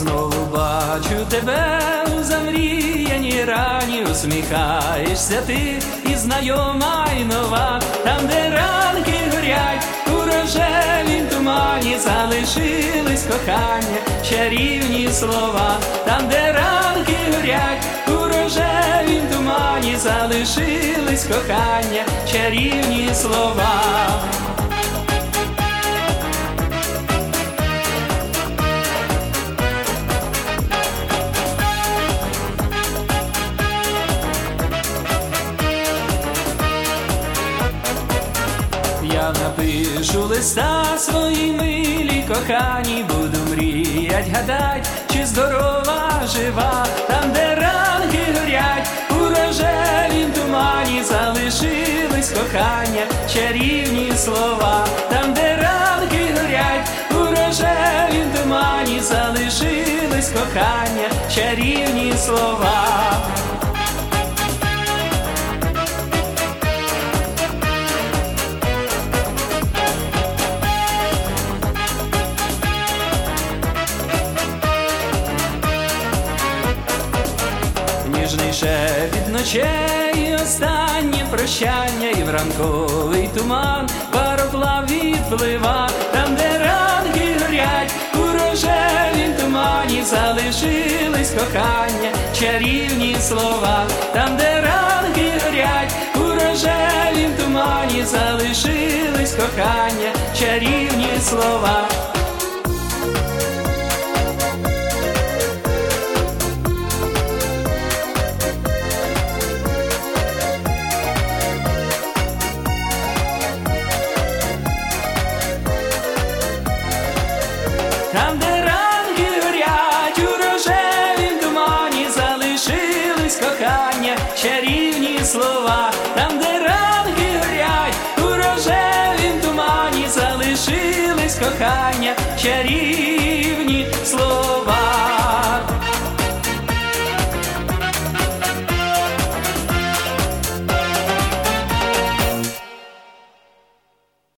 знову бачу тебе у замріяній рані, усміхаєшся ти і знайома, і нова. Там, де ранки горять у рожевім тумані, залишились кохання, чарівні слова. Там, де ранки горять у рожевім тумані, залишились кохання, чарівні слова. Я напишу листа своїй милій коханій, буду мріять, гадать, чи здорова, жива. Там, де ранки горять у рожевім тумані, залишились кохання, чарівні слова. Там, де ранки горять у рожевім тумані, залишились кохання, чарівні слова. Ніжний шепіт ночей, останнє прощання, і в ранковий туман пароплав відплива. Там, де ранки горять у рожевім тумані, залишились кохання, чарівні слова. Там, де ранки горять у рожевім тумані, залишились кохання, чарівні слова. Там, де ранки горять у рожевім тумані, залишились кохання, чарівні слова. Там, де ранки горять у рожевім тумані, залишились кохання, чарівні